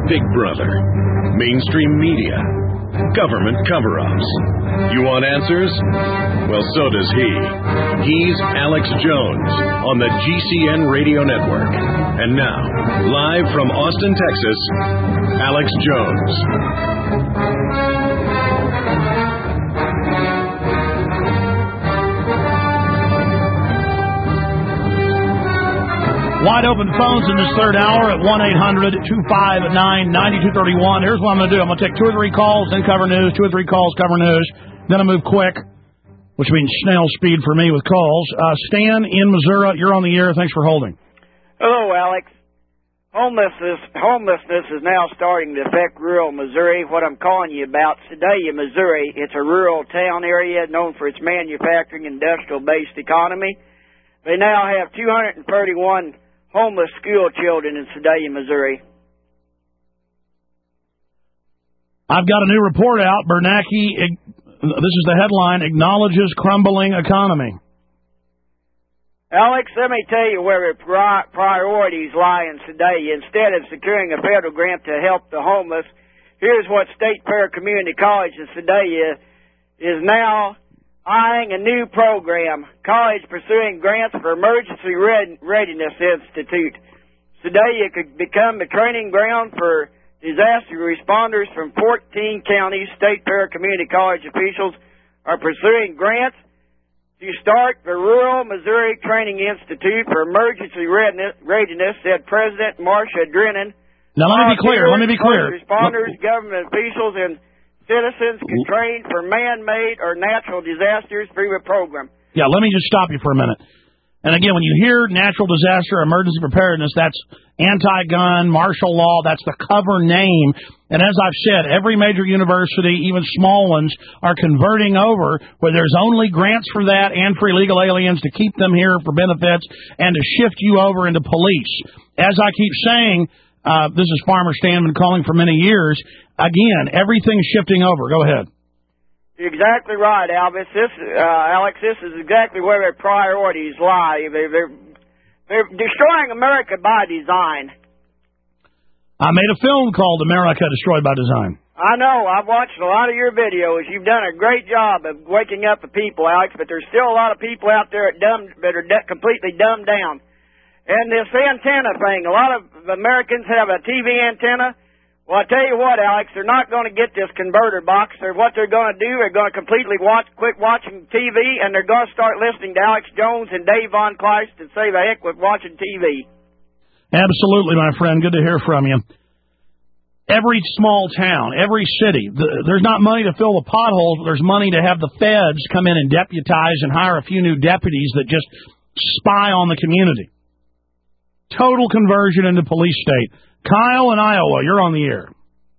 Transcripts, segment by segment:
Big Brother, mainstream media, government cover-ups. You want answers? Well, so does he. He's Alex Jones on the GCN Radio Network. And now, live from Austin, Texas, Alex Jones. Wide open phones in this third hour at 1-800-259-9231. Here's what I'm going to do. I'm going to take 2 or 3 calls, then cover news, 2 or 3 calls, cover news. Then I move quick, which means snail speed for me with calls. Stan in Missouri, you're on the air. Thanks for holding. Hello, Alex. Homelessness is now starting to affect rural Missouri. What I'm calling you about, Sedalia, Missouri, it's a rural town area known for its manufacturing, industrial-based economy. They now have 231 homeless school children in Sedalia, Missouri. I've got a new report out. Bernanke, this is the headline, acknowledges crumbling economy. Alex, let me tell you where the priorities lie in Sedalia. Instead of securing a federal grant to help the homeless, here's what State Fair Community College in Sedalia is now eyeing a new program. College pursuing grants for Emergency Readiness Institute. Sedalia could become the training ground for disaster responders from 14 counties. State Fair Community College officials are pursuing grants to start the Rural Missouri Training Institute for Emergency Readiness, said President Marcia Drennan. Now, let me be clear. Responders, government officials, and citizens can train for man-made or natural disasters through the program. Yeah, let me just stop you for a minute. And again, when you hear natural disaster, emergency preparedness, that's anti-gun, martial law, that's the cover name. And as I've said, every major university, even small ones, are converting over where there's only grants for that and for illegal aliens to keep them here for benefits and to shift you over into police. As I keep saying, this is Farmer Stanman calling for many years. Again, everything's shifting over. Go ahead. You're exactly right, Alex. Alex, this is exactly where their priorities lie. They're destroying America by design. I made a film called America Destroyed by Design. I know. I've watched a lot of your videos. You've done a great job of waking up the people, Alex, but there's still a lot of people out there that are completely dumbed down. And this antenna thing, a lot of Americans have a TV antenna. Well, I tell you what, Alex, they're not going to get this converter box. What they're going to do, they're going to completely quit watching TV, and they're going to start listening to Alex Jones and Dave Von Kleist and say the heck with watching TV. Absolutely, my friend. Good to hear from you. Every small town, every city, there's not money to fill the potholes, but there's money to have the feds come in and deputize and hire a few new deputies that just spy on the community. Total conversion into police state. Kyle in Iowa, you're on the air.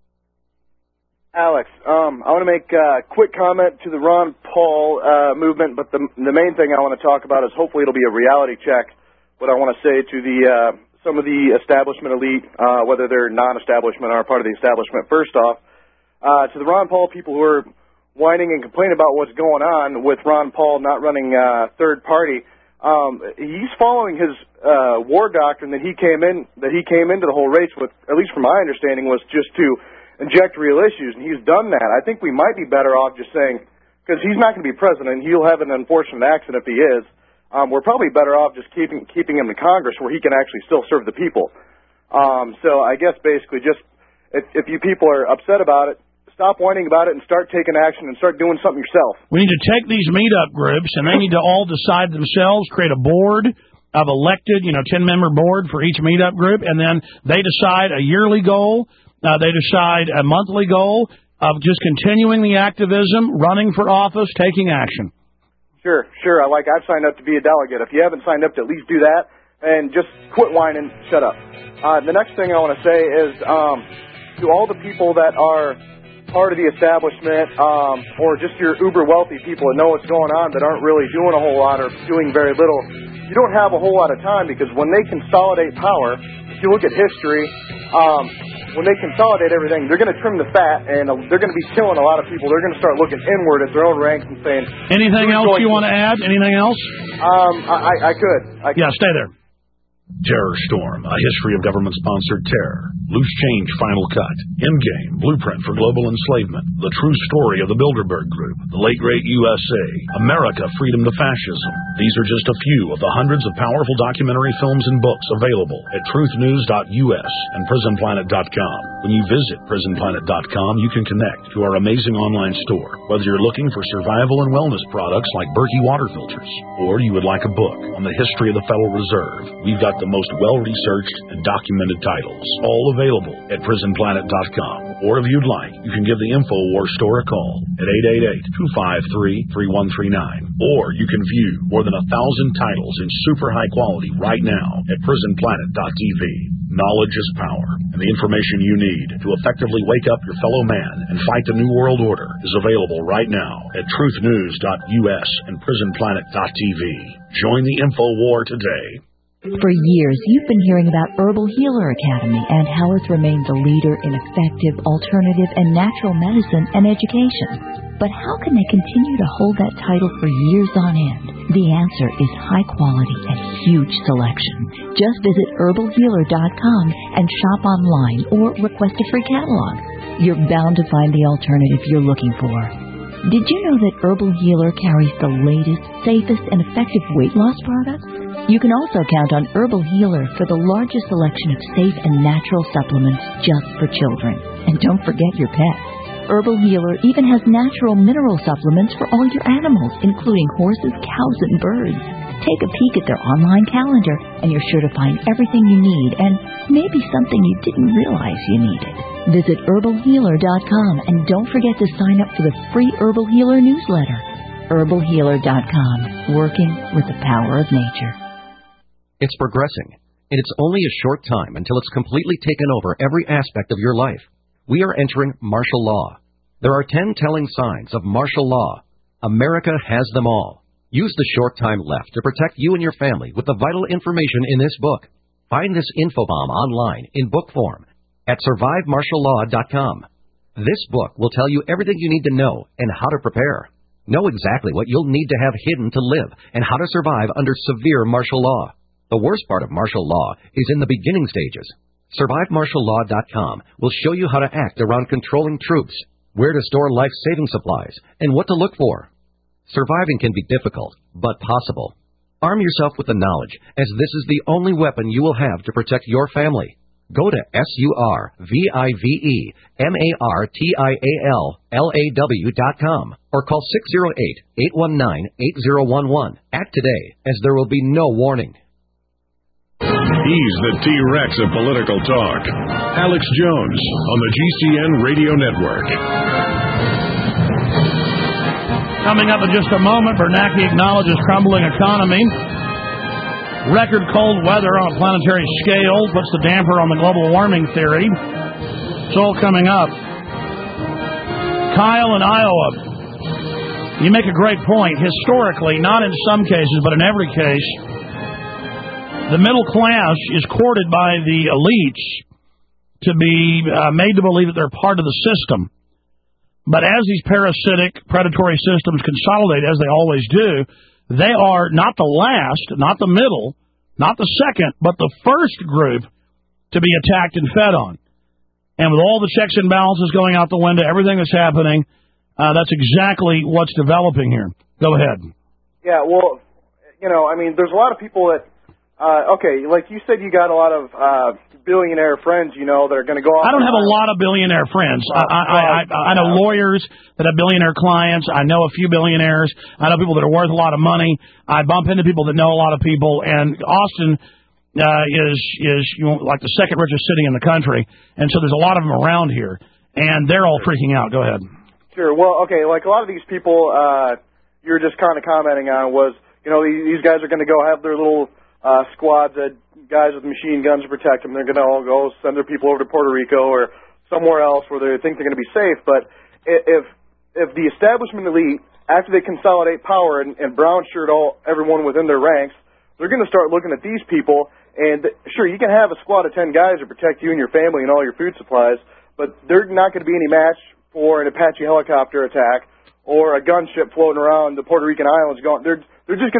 Alex, I want to make a quick comment to the Ron Paul movement, but the main thing I want to talk about is hopefully it'll be a reality check. What I want to say to some of the establishment elite, whether they're non-establishment or part of the establishment. First off, to the Ron Paul people who are whining and complaining about what's going on with Ron Paul not running third party. He's following his war doctrine that he came into the whole race with, at least from my understanding, was just to inject real issues, and he's done that. I think we might be better off just saying, because he's not going to be president, he'll have an unfortunate accident if he is. We're probably better off just keeping him in Congress where he can actually still serve the people. So I guess basically just if you people are upset about it, stop whining about it and start taking action and start doing something yourself. We need to take these meetup groups, and they need to all decide themselves, create a board of elected, 10-member board for each meetup group, and then they decide a yearly goal, they decide a monthly goal of just continuing the activism, running for office, taking action. Sure. I've signed up to be a delegate. If you haven't signed up to at least do that, and just quit whining, shut up. The next thing I want to say is to all the people that are part of the establishment, or just your uber wealthy people that know what's going on that aren't really doing a whole lot or doing very little, you don't have a whole lot of time, because when they consolidate power, if you look at history, when they consolidate everything, they're going to trim the fat, and they're going to be killing a lot of people. They're going to start looking inward at their own ranks and saying... Anything else you want to add? Anything else? I could. Yeah, stay there. Terror Storm, A History of Government-Sponsored Terror. Loose Change Final Cut. Endgame, Blueprint for Global Enslavement. The True Story of the Bilderberg Group. The Late Great USA. America, Freedom to Fascism. These are just a few of the hundreds of powerful documentary films and books available at truthnews.us and prisonplanet.com. When you visit prisonplanet.com, you can connect to our amazing online store. Whether you're looking for survival and wellness products like Berkey water filters, or you would like a book on the history of the Federal Reserve, we've got the most well-researched and documented titles, all available at prisonplanet.com. Or if you'd like, you can give the InfoWars store a call at 888-253-3139. Or you can view more than 1,000 titles in super high quality right now at prisonplanet.tv. Knowledge is power, and the information you need to effectively wake up your fellow man and fight the New World Order is available right now at truthnews.us and prisonplanet.tv. Join the InfoWar today. For years, you've been hearing about Herbal Healer Academy and how it's remained the leader in effective, alternative, and natural medicine and education. But how can they continue to hold that title for years on end? The answer is high quality and huge selection. Just visit herbalhealer.com and shop online or request a free catalog. You're bound to find the alternative you're looking for. Did you know that Herbal Healer carries the latest, safest, and effective weight loss products? You can also count on Herbal Healer for the largest selection of safe and natural supplements just for children. And don't forget your pets. Herbal Healer even has natural mineral supplements for all your animals, including horses, cows, and birds. Take a peek at their online calendar, and you're sure to find everything you need and maybe something you didn't realize you needed. Visit herbalhealer.com and don't forget to sign up for the free Herbal Healer newsletter. herbalhealer.com, working with the power of nature. It's progressing, and it's only a short time until it's completely taken over every aspect of your life. We are entering martial law. There are 10 telling signs of martial law. America has them all. Use the short time left to protect you and your family with the vital information in this book. Find this infobomb online in book form at survivemartiallaw.com. This book will tell you everything you need to know and how to prepare. Know exactly what you'll need to have hidden to live and how to survive under severe martial law. The worst part of martial law is in the beginning stages. SurviveMartialLaw.com will show you how to act around controlling troops, where to store life-saving supplies, and what to look for. Surviving can be difficult, but possible. Arm yourself with the knowledge, as this is the only weapon you will have to protect your family. Go to SurviveMartiallaw.com or call 608-819-8011. Act today, as there will be no warning. He's the T-Rex of political talk. Alex Jones on the GCN Radio Network. Coming up in just a moment, Bernanke acknowledges crumbling economy. Record cold weather on a planetary scale puts the damper on the global warming theory. It's all coming up. Kyle in Iowa. You make a great point. Historically, not in some cases, but in every case, the middle class is courted by the elites to be made to believe that they're part of the system. But as these parasitic, predatory systems consolidate, as they always do, they are not the last, not the middle, not the second, but the first group to be attacked and fed on. And with all the checks and balances going out the window, everything that's happening, that's exactly what's developing here. Go ahead. Yeah, well, there's a lot of people that, like you said, you got a lot of billionaire friends, that are going to go off. I don't have a lot of billionaire friends. I know lawyers that have billionaire clients. I know a few billionaires. I know people that are worth a lot of money. I bump into people that know a lot of people. And Austin is like the second richest city in the country. And so there's a lot of them around here. And they're all freaking out. Go ahead. Sure. Well, okay, like a lot of these people you're just kind of commenting on was, these guys are going to go have their little squads of guys with machine guns to protect them. They're going to all go send their people over to Puerto Rico or somewhere else where they think they're going to be safe. But if the establishment elite, after they consolidate power and brown shirt everyone within their ranks, they're going to start looking at these people. And sure, you can have a squad of 10 guys to protect you and your family and all your food supplies, but they're not going to be any match for an Apache helicopter attack or a gunship floating around the Puerto Rican islands. They're just going to be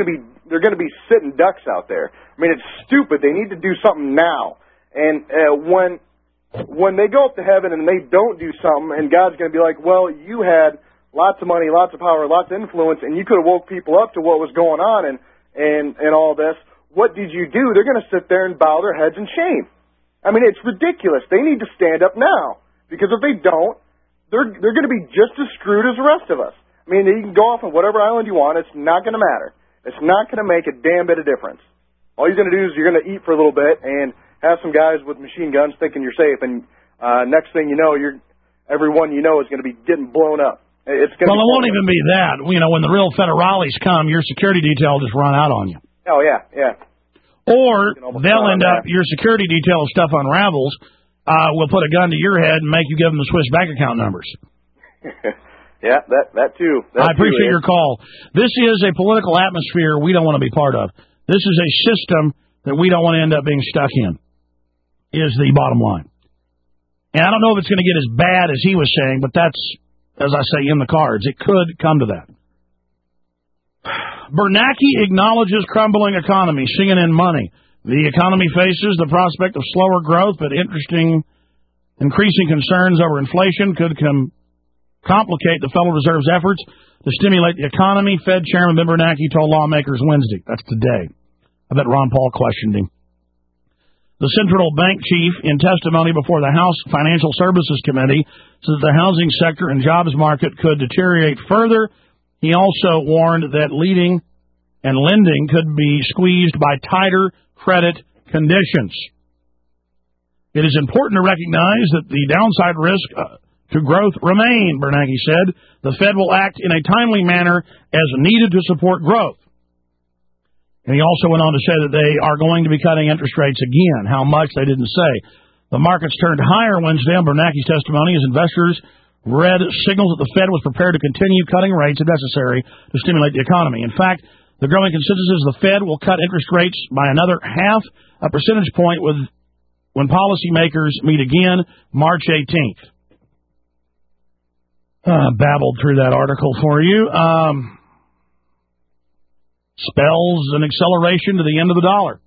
they're going to be sitting ducks out there. I mean, it's stupid. They need to do something now. And when they go up to heaven and they don't do something, and God's going to be like, well, you had lots of money, lots of power, lots of influence, and you could have woke people up to what was going on and all this. What did you do? They're going to sit there and bow their heads in shame. I mean, it's ridiculous. They need to stand up now, because if they don't, they're going to be just as screwed as the rest of us. I mean, you can go off on whatever island you want. It's not going to matter. It's not going to make a damn bit of difference. All you're going to do is you're going to eat for a little bit and have some guys with machine guns thinking you're safe, and next thing you know, everyone you know is going to be getting blown up. It won't even be that. You know, when the real federales come, your security detail will just run out on you. Oh, yeah, yeah. Or they'll end up, your security detail stuff unravels, will put a gun to your head and make you give them the Swiss bank account numbers. Yeah, that too. I appreciate your call. This is a political atmosphere we don't want to be part of. This is a system that we don't want to end up being stuck in, is the bottom line. And I don't know if it's going to get as bad as he was saying, but that's, as I say, in the cards. It could come to that. Bernanke acknowledges crumbling economy, CNN Money. The economy faces the prospect of slower growth, but increasing concerns over inflation could complicate the Federal Reserve's efforts to stimulate the economy, Fed Chairman Ben Bernanke told lawmakers Wednesday. That's today. I bet Ron Paul questioned him. The central bank chief, in testimony before the House Financial Services Committee, says the housing sector and jobs market could deteriorate further. He also warned that lending could be squeezed by tighter credit conditions. It is important to recognize that the downside risk to growth remain, Bernanke said. The Fed will act in a timely manner as needed to support growth. And he also went on to say that they are going to be cutting interest rates again. How much, they didn't say. The markets turned higher Wednesday on Bernanke's testimony as investors read signals that the Fed was prepared to continue cutting rates if necessary to stimulate the economy. In fact, the growing consensus is the Fed will cut interest rates by another 0.5 percentage point when policymakers meet again March 18th. Babbled through that article for you. Spells an acceleration to the end of the dollar.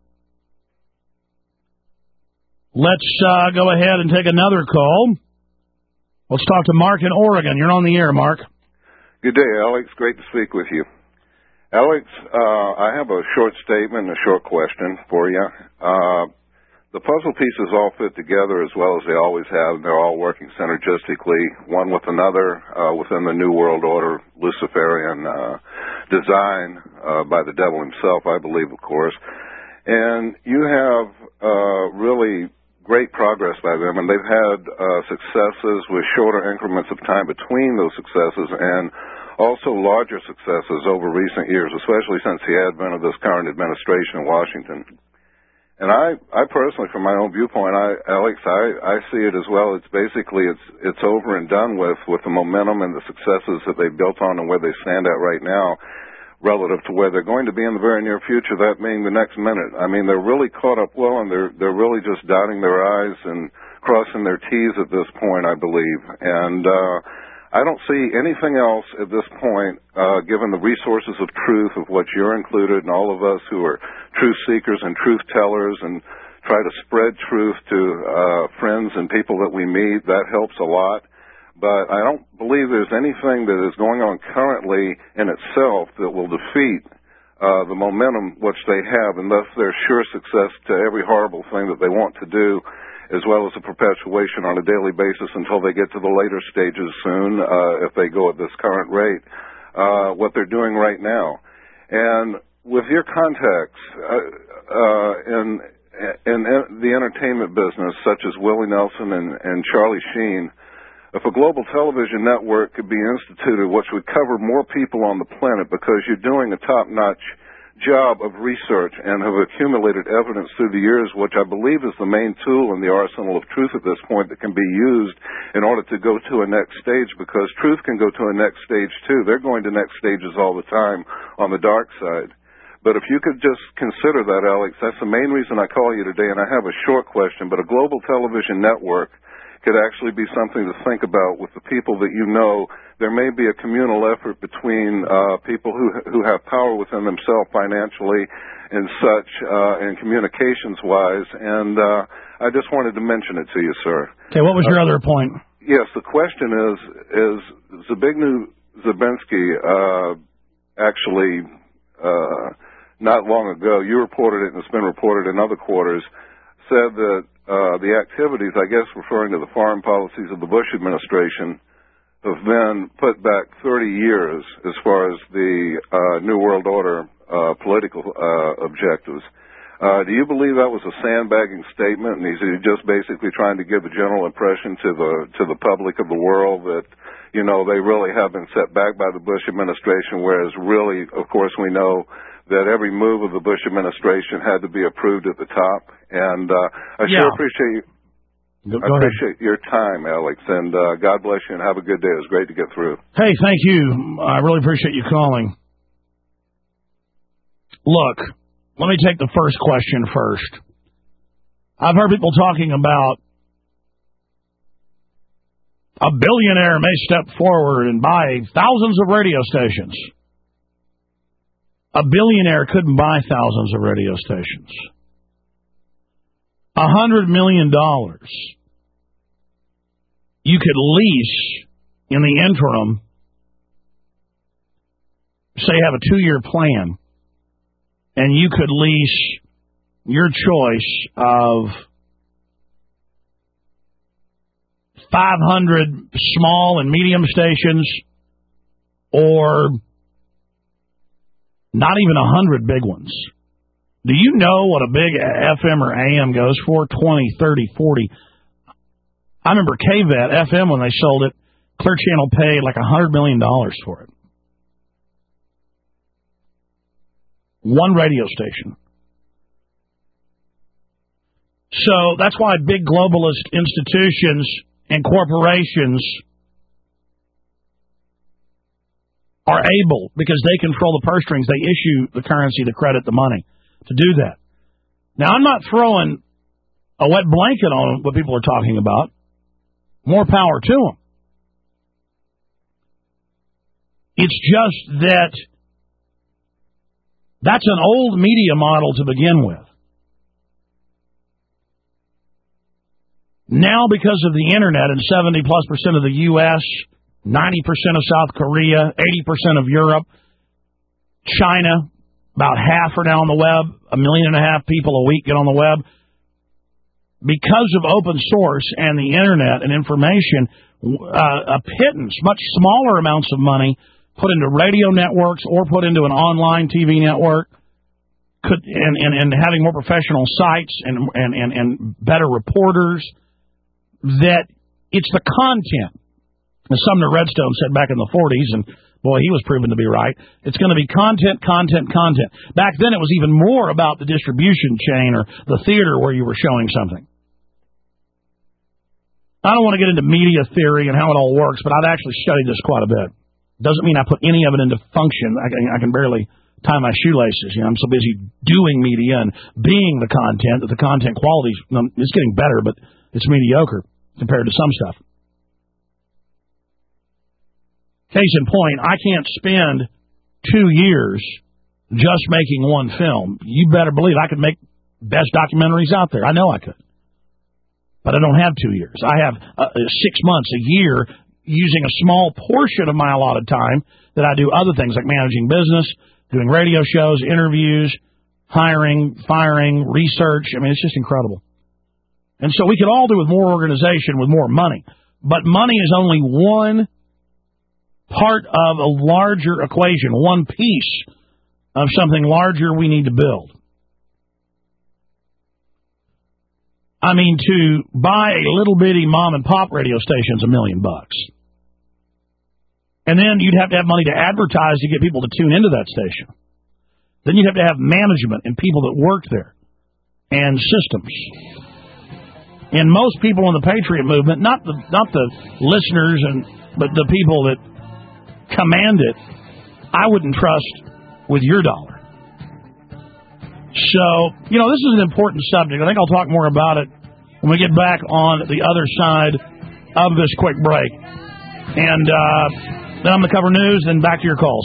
Let's go ahead and take another call. Let's talk to Mark in Oregon. You're on the air, Mark. Good day, Alex. Great to speak with you. Alex, I have a short statement and a short question for you. The puzzle pieces all fit together as well as they always have. They're all working synergistically, one with another, within the New World Order, Luciferian design by the devil himself, I believe, of course. And you have really great progress by them, and they've had successes with shorter increments of time between those successes and also larger successes over recent years, especially since the advent of this current administration in Washington. And I personally, from my own viewpoint, Alex, I see it as well. It's basically, it's over and done with the momentum and the successes that they've built on and where they stand at right now relative to where they're going to be in the very near future, that being the next minute. I mean, they're really caught up well, and they're really just dotting their I's and crossing their T's at this point, I believe. And I don't see anything else at this point, given the resources of truth of what you're included and all of us who are truth seekers and truth tellers and try to spread truth to friends and people that we meet. That helps a lot. But I don't believe there's anything that is going on currently in itself that will defeat the momentum which they have, and thus their sure success to every horrible thing that they want to do, as well as a perpetuation on a daily basis until they get to the later stages soon, if they go at this current rate, what they're doing right now. And with your contacts in the entertainment business, such as Willie Nelson and Charlie Sheen, if a global television network could be instituted which would cover more people on the planet because you're doing a top-notch job of research and have accumulated evidence through the years, which I believe is the main tool in the arsenal of truth at this point that can be used in order to go to a next stage, because truth can go to a next stage too. They're going to next stages all the time on the dark side. But if you could just consider that, Alex, that's the main reason I call you today, and I have a short question, but a global television network could actually be something to think about with the people that you know. There may be a communal effort between people who have power within themselves financially and such, and communications-wise, and I just wanted to mention it to you, sir. Okay, what was your other point? Yes, the question is Zbigniew Zabinski actually, not long ago, you reported it and it's been reported in other quarters, said that the activities, I guess referring to the foreign policies of the Bush administration, have been put back 30 years as far as the New World Order political objectives. Do you believe that was a sandbagging statement, and he's just basically trying to give a general impression to the public of the world that, you know, they really have been set back by the Bush administration, whereas really, of course, we know that every move of the Bush administration had to be approved at the top? And I sure appreciate you. I appreciate your time, Alex, and God bless you, and have a good day. It was great to get through. Hey, thank you. I really appreciate you calling. Look, let me take the first question first. I've heard people talking about a billionaire may step forward and buy thousands of radio stations. A billionaire couldn't buy thousands of radio stations. $100 million you could lease in the interim, say have a 2-year plan, and you could lease your choice of 500 small and medium stations or not even 100 big ones. Do you know what a big FM or AM goes for? 20, 30, 40. I remember KVET FM when they sold it. Clear Channel paid like $100 million for it. One radio station. So that's why big globalist institutions and corporations are able, because they control the purse strings, they issue the currency, the credit, the money to do that. Now, I'm not throwing a wet blanket on what people are talking about. More power to them. It's just that that's an old media model to begin with. Now, because of the internet and 70+% of the U.S., 90% of South Korea, 80% of Europe, China, about half are now on the web, 1.5 million people a week get on the web. Because of open source and the internet and information, a pittance, much smaller amounts of money put into radio networks or put into an online TV network, and having more professional sites and better reporters, that it's the content. As Sumner Redstone said back in the 40s, and boy, he was proven to be right, it's going to be content. Back then it was even more about the distribution chain or the theater where you were showing something. I don't want to get into media theory and how it all works, but I've actually studied this quite a bit. Doesn't mean I put any of it into function. I can barely tie my shoelaces. You know, I'm so busy doing media and being the content that the content quality is getting better, but it's mediocre compared to some stuff. Case in point, I can't spend 2 years just making one film. You better believe I could make best documentaries out there. I know I could. But I don't have 2 years. I have 6 months, a year, using a small portion of my allotted time that I do other things like managing business, doing radio shows, interviews, hiring, firing, research. I mean, it's just incredible. And so we could all do with more organization, with more money. But money is only one part of a larger equation, one piece of something larger we need to build. I mean, to buy a little bitty mom and pop radio station is $1 million. And then you'd have to have money to advertise to get people to tune into that station. Then you'd have to have management and people that work there and systems. And most people in the Patriot movement, not the listeners, but the people that command it, I wouldn't trust with your dollar. So, you know, this is an important subject. I think I'll talk more about it when we get back on the other side of this quick break. And then I'm going to cover news, then back to your calls.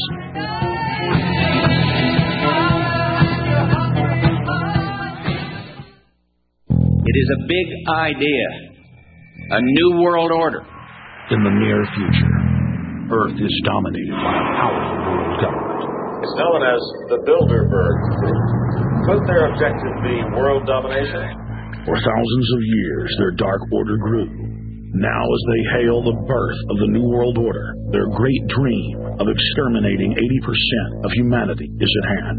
It is a big idea, a new world order. In the near future, Earth is dominated by a powerful world government. It's known as the Bilderberg Group. Could their objective be world domination? For thousands of years, their dark order grew. Now, as they hail the birth of the New World Order, their great dream of exterminating 80% of humanity is at hand.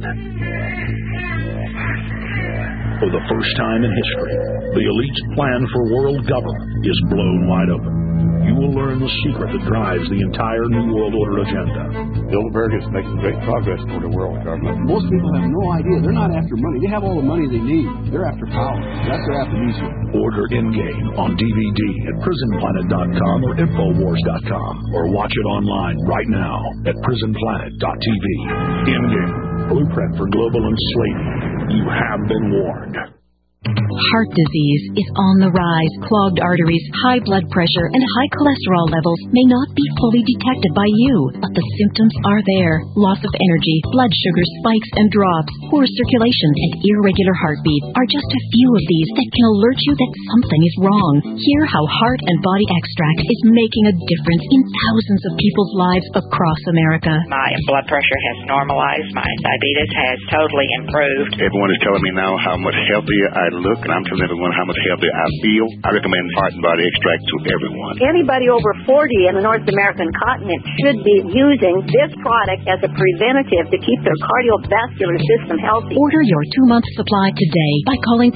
For the first time in history, the elite's plan for world government is blown wide open. You will learn the secret that drives the entire New World Order agenda. Bilderberg is making great progress toward a world government. Most people have no idea. They're not after money. They have all the money they need. They're after power. That's their amnesia. Order Endgame on DVD at prisonplanet.com or Infowars.com, or watch it online right now at prisonplanet.tv. Endgame, blueprint for global enslavement. You have been warned. Heart disease is on the rise. Clogged arteries, high blood pressure, and high cholesterol levels may not be fully detected by you, but the symptoms are there. Loss of energy, blood sugar spikes and drops, poor circulation, and irregular heartbeat are just a few of these that can alert you that something is wrong. Hear how Heart and Body Extract is making a difference in thousands of people's lives across America. My blood pressure has normalized. My diabetes has totally improved. Everyone is telling me now how much healthier I look, and I'm telling everyone how much healthier I feel. I recommend Heart and Body Extract to everyone. Anybody over 40 in the North American continent should be using this product as a preventative to keep their cardiovascular system healthy. Order your 2-month supply today by calling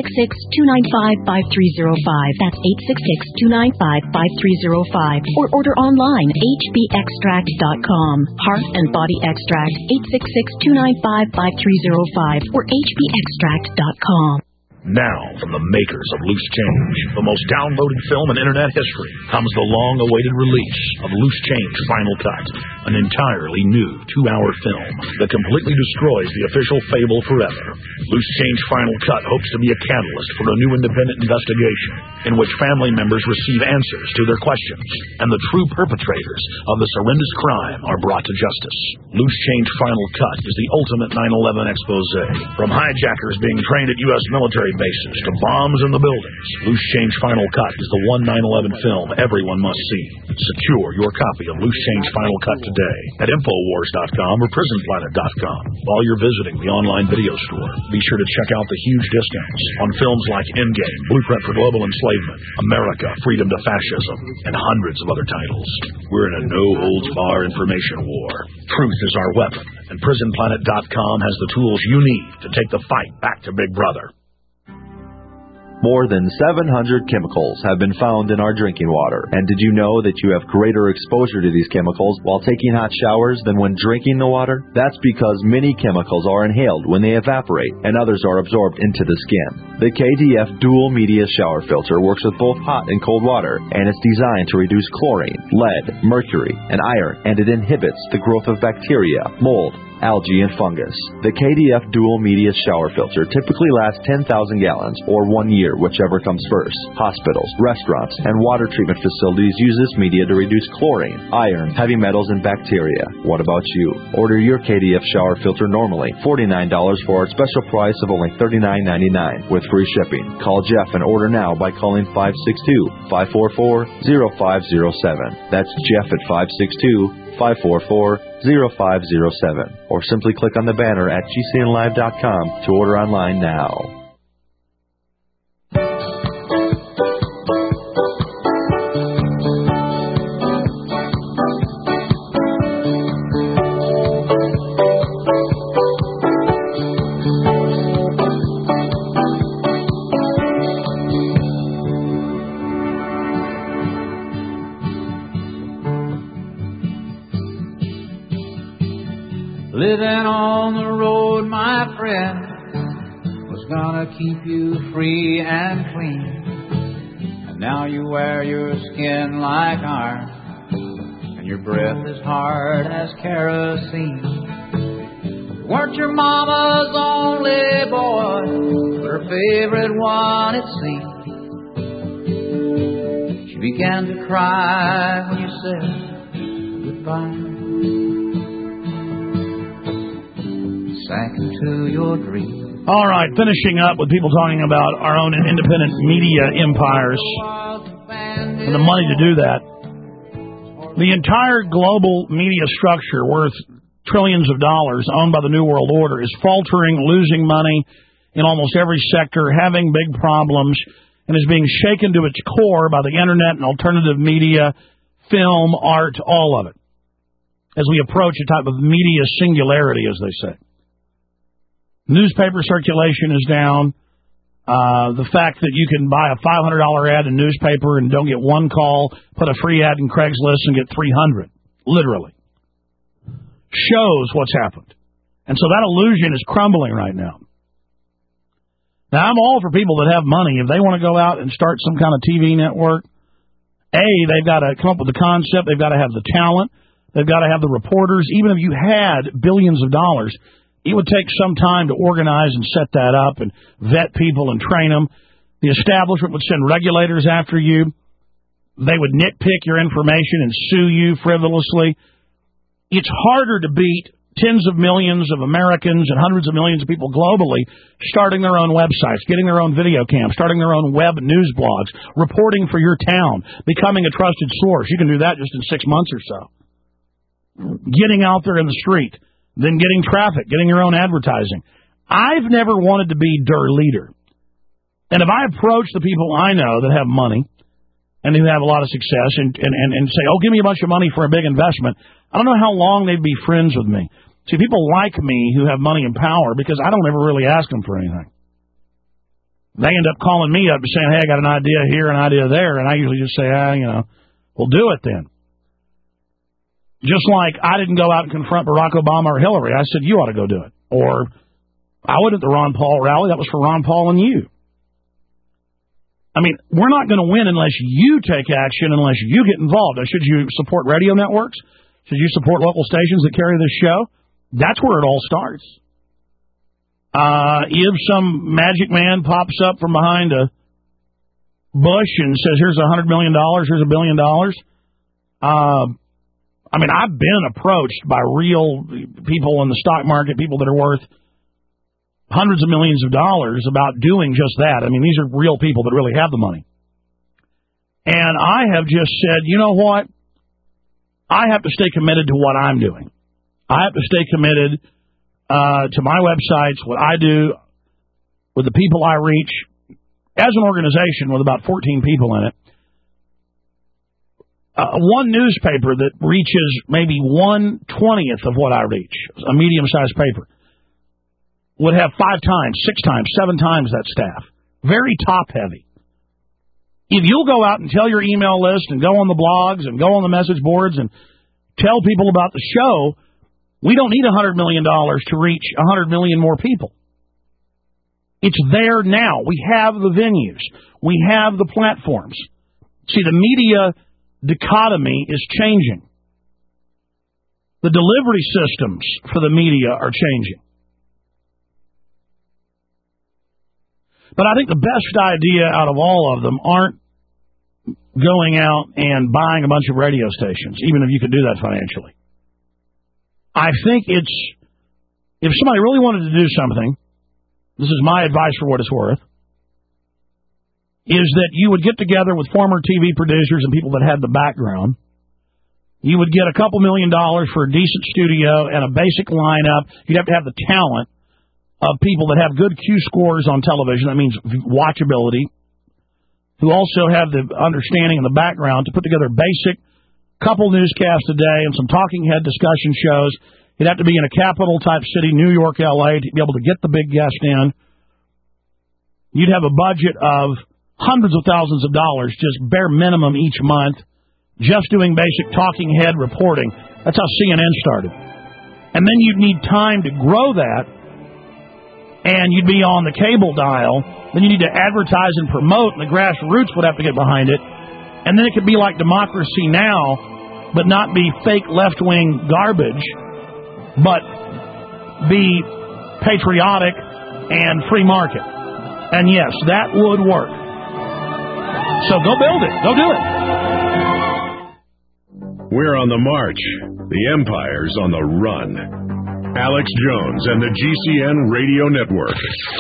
866-295-5305. That's 866-295-5305. Or order online, hbextract.com. Heart and Body Extract, 866-295-5305 or hbextract.com. Now, from the makers of Loose Change, the most downloaded film in Internet history, comes the long-awaited release of Loose Change Final Cut, an entirely new 2-hour film that completely destroys the official fable forever. Loose Change Final Cut hopes to be a catalyst for a new independent investigation in which family members receive answers to their questions, and the true perpetrators of this horrendous crime are brought to justice. Loose Change Final Cut is the ultimate 9/11 expose. From hijackers being trained at U.S. military bases to bombs in the buildings, Loose Change Final Cut is the one 9/11 film everyone must see. Secure your copy of Loose Change Final Cut today at Infowars.com or PrisonPlanet.com. While you're visiting the online video store, be sure to check out the huge discounts on films like Endgame, Blueprint for Global Enslavement, America, Freedom to Fascism, and hundreds of other titles. We're in a no-holds-barred information war. Truth is our weapon, and PrisonPlanet.com has the tools you need to take the fight back to Big Brother. More than 700 chemicals have been found in our drinking water. And did you know that you have greater exposure to these chemicals while taking hot showers than when drinking the water? That's because many chemicals are inhaled when they evaporate, and others are absorbed into the skin. The KDF Dual Media Shower Filter works with both hot and cold water, and it's designed to reduce chlorine, lead, mercury, and iron, and it inhibits the growth of bacteria, mold, algae, and fungus. The KDF Dual Media Shower Filter typically lasts 10,000 gallons, or 1 year, whichever comes first. Hospitals, restaurants, and water treatment facilities use this media to reduce chlorine, iron, heavy metals, and bacteria. What about you? Order your KDF shower filter normally $49 for our special price of only $39.99 with free shipping. Call Jeff and order now by calling 562-544-0507. That's Jeff at 562-544-0507. Or simply click on the banner at GCNlive.com to order online now. Living on the road, my friend, was gonna keep you free and clean. And now you wear your skin like iron, and your breath is hard as kerosene. You weren't your mama's only boy, but her favorite one, it seemed. She began to cry when you said goodbye. Sank into your dream. All right, finishing up with people talking about our own independent media empires and the money to do that. The entire global media structure worth trillions of dollars owned by the New World Order is faltering, losing money in almost every sector, having big problems, and is being shaken to its core by the internet and alternative media, film, art, all of it, as we approach a type of media singularity, as they say. Newspaper circulation is down. The fact that you can buy a $500 ad in a newspaper and don't get one call, put a free ad in Craigslist and get 300, literally, shows what's happened. And so that illusion is crumbling right now. Now, I'm all for people that have money. If they want to go out and start some kind of TV network, they've got to come up with the concept. They've got to have the talent. They've got to have the reporters. Even if you had billions of dollars, it would take some time to organize and set that up and vet people and train them. The establishment would send regulators after you. They would nitpick your information and sue you frivolously. It's harder to beat tens of millions of Americans and hundreds of millions of people globally starting their own websites, getting their own video cams, starting their own web news blogs, reporting for your town, becoming a trusted source. You can do that just in 6 months or so. Getting out there in the street. Then getting traffic, getting your own advertising. I've never wanted to be der leader. And if I approach the people I know that have money and who have a lot of success and say, oh, give me a bunch of money for a big investment, I don't know how long they'd be friends with me. See, people like me who have money and power because I don't ever really ask them for anything. They end up calling me up and saying, hey, I got an idea here, an idea there, and I usually just say, we'll do it then. Just like I didn't go out and confront Barack Obama or Hillary. I said, you ought to go do it. Or I went at the Ron Paul rally. That was for Ron Paul and you. I mean, we're not going to win unless you take action, unless you get involved. Now, should you support radio networks? Should you support local stations that carry this show? That's where it all starts. If some magic man pops up from behind a bush and says, here's $100 million, here's $1 billion, I've been approached by real people in the stock market, people that are worth hundreds of millions of dollars about doing just that. These are real people that really have the money. And I have just said, you know what? I have to stay committed to what I'm doing. I have to stay committed to my websites, what I do, with the people I reach. As an organization with about 14 people in it, one newspaper that reaches maybe 1/20 of what I reach, a medium-sized paper, would have 5 times, 6 times, 7 times that staff. Very top-heavy. If you'll go out and tell your email list and go on the blogs and go on the message boards and tell people about the show, we don't need $100 million to reach 100 million more people. It's there now. We have the venues. We have the platforms. See, the media dichotomy is changing. The delivery systems for the media are changing. But I think the best idea out of all of them aren't going out and buying a bunch of radio stations, even if you could do that financially. I think it's, if somebody really wanted to do something, this is my advice for what it's worth, is that you would get together with former TV producers and people that had the background. You would get a couple $1 million for a decent studio and a basic lineup. You'd have to have the talent of people that have good Q scores on television. That means watchability. Who also have the understanding and the background to put together a basic couple newscasts a day and some talking head discussion shows. You'd have to be in a capital-type city, New York, L.A., to be able to get the big guest in. You'd have a budget of hundreds of thousands of dollars, just bare minimum each month, just doing basic talking head reporting. That's how CNN started. And then you'd need time to grow that, and you'd be on the cable dial. Then you need to advertise and promote, and the grassroots would have to get behind it. And then it could be like Democracy Now!, but not be fake left-wing garbage, but be patriotic and free market. And yes, that would work. So go build it. Go do it. We're on the march. The Empire's on the run. Alex Jones and the GCN Radio Network.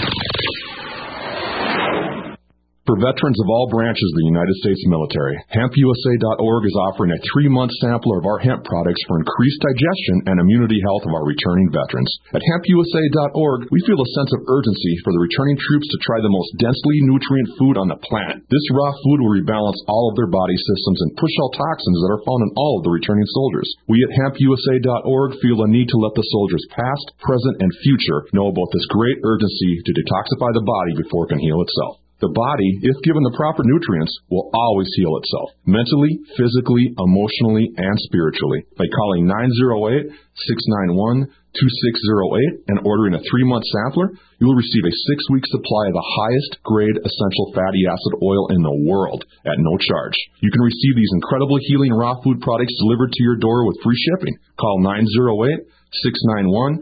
For veterans of all branches of the United States military, HempUSA.org is offering a 3-month sampler of our hemp products for increased digestion and immunity health of our returning veterans. At HempUSA.org, we feel a sense of urgency for the returning troops to try the most densely nutrient food on the planet. This raw food will rebalance all of their body systems and push out toxins that are found in all of the returning soldiers. We at HempUSA.org feel the need to let the soldiers past, present, and future know about this great urgency to detoxify the body before it can heal itself. The body, if given the proper nutrients, will always heal itself, mentally, physically, emotionally, and spiritually. By calling 908-691-2608 and ordering a 3-month sampler, you will receive a 6-week supply of the highest grade essential fatty acid oil in the world at no charge. You can receive these incredible healing raw food products delivered to your door with free shipping. Call 908-691-2608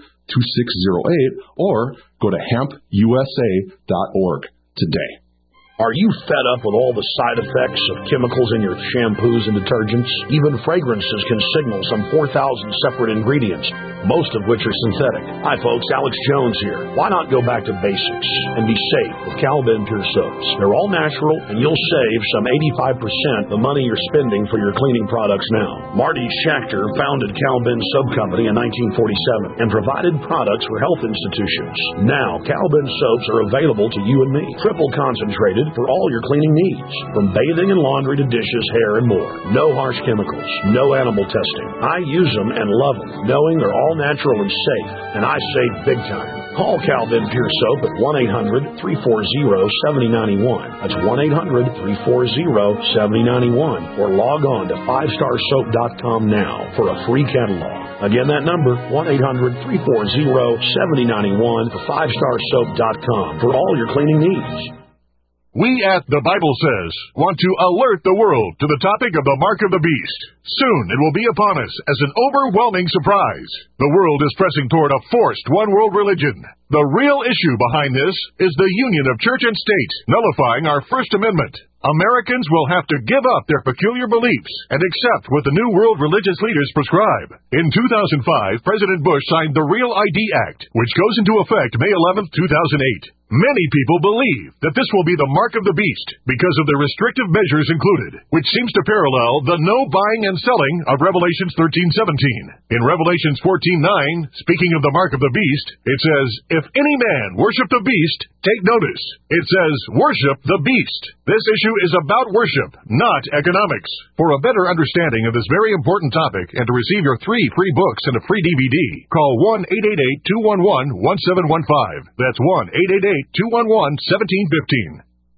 or go to HempUSA.org today. Are you fed up with all the side effects of chemicals in your shampoos and detergents? Even fragrances can signal some 4,000 separate ingredients, most of which are synthetic. Hi folks, Alex Jones here. Why not go back to basics and be safe with Cal-Ben Pure Soaps? They're all natural and you'll save some 85% the money you're spending for your cleaning products now. Marty Schachter founded Cal-Ben Soap Company in 1947 and provided products for health institutions. Now, Cal-Ben soaps are available to you and me, triple concentrated for all your cleaning needs, from bathing and laundry to dishes, hair, and more. No harsh chemicals, no animal testing. I use them and love them, knowing they're all natural and safe, and I save big time. Call Cal-Ben Pure Soap at 1-800-340-7091. That's 1-800-340-7091. Or log on to 5starsoap.com now for a free catalog. Again, that number, 1-800-340-7091 for 5starsoap.com for all your cleaning needs. We at The Bible Says want to alert the world to the topic of the Mark of the Beast. Soon it will be upon us as an overwhelming surprise. The world is pressing toward a forced one-world religion. The real issue behind this is the union of church and state, nullifying our First Amendment. Americans will have to give up their peculiar beliefs and accept what the New World religious leaders prescribe. In 2005, President Bush signed the Real ID Act, which goes into effect May 11, 2008. Many people believe that this will be the mark of the beast because of the restrictive measures included, which seems to parallel the no buying and selling of Revelations 13:17. In Revelations 14:9, speaking of the mark of the beast, it says, "If any man worship the beast, take notice." It says, "Worship the beast." This issue is about worship, not economics. For a better understanding of this very important topic and to receive your 3 free books and a free DVD, call 1-888-211-1715. That's 1-888-211-1715.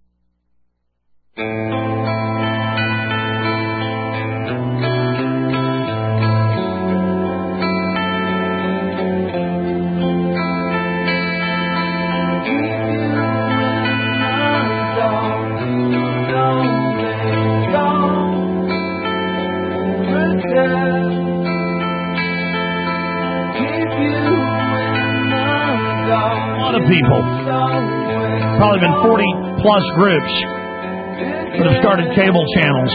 People. Probably been 40-plus groups that have started cable channels.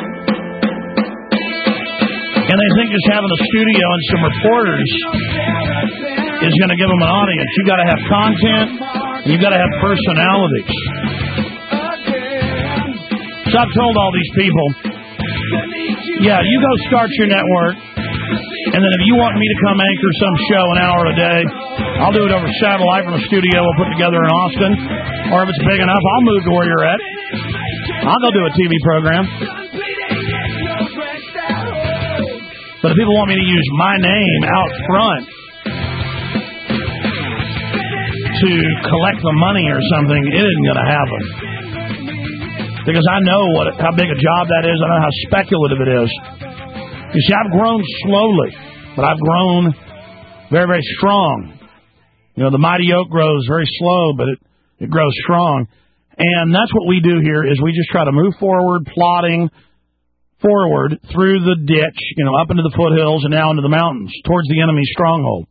And they think just having a studio and some reporters is going to give them an audience. You got to have content, and you got to have personalities. So I've told all these people, yeah, you go start your network, and then if you want me to come anchor some show an hour a day, I'll do it over satellite from a studio we'll put together in Austin. Or if it's big enough, I'll move to where you're at. I'll go do a TV program. But if people want me to use my name out front to collect the money or something, it isn't going to happen. Because I know how big a job that is. I know how speculative it is. You see, I've grown slowly, but I've grown very, very strong. You know, the mighty oak grows very slow, but it grows strong. And that's what we do here is we just try to move forward, plodding forward through the ditch, you know, up into the foothills and now into the mountains, towards the enemy's stronghold.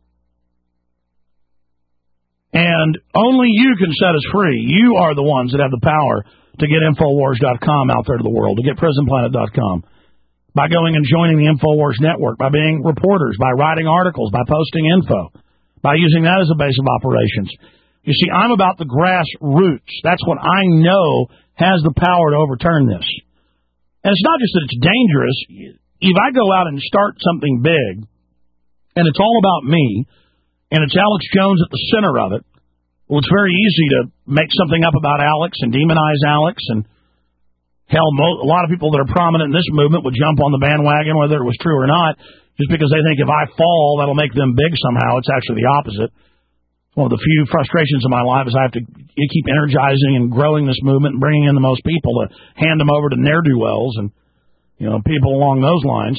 And only you can set us free. You are the ones that have the power to get Infowars.com out there to the world, to get PrisonPlanet.com. by going and joining the InfoWars network, by being reporters, by writing articles, by posting info, by using that as a base of operations. You see, I'm about the grassroots. That's what I know has the power to overturn this. And it's not just that it's dangerous. If I go out and start something big, and it's all about me, and it's Alex Jones at the center of it, well, it's very easy to make something up about Alex and demonize Alex, and hell, a lot of people that are prominent in this movement would jump on the bandwagon, whether it was true or not, just because they think if I fall, that'll make them big somehow. It's actually the opposite. One of the few frustrations of my life is I have to keep energizing and growing this movement and bringing in the most people to hand them over to ne'er-do-wells and, people along those lines.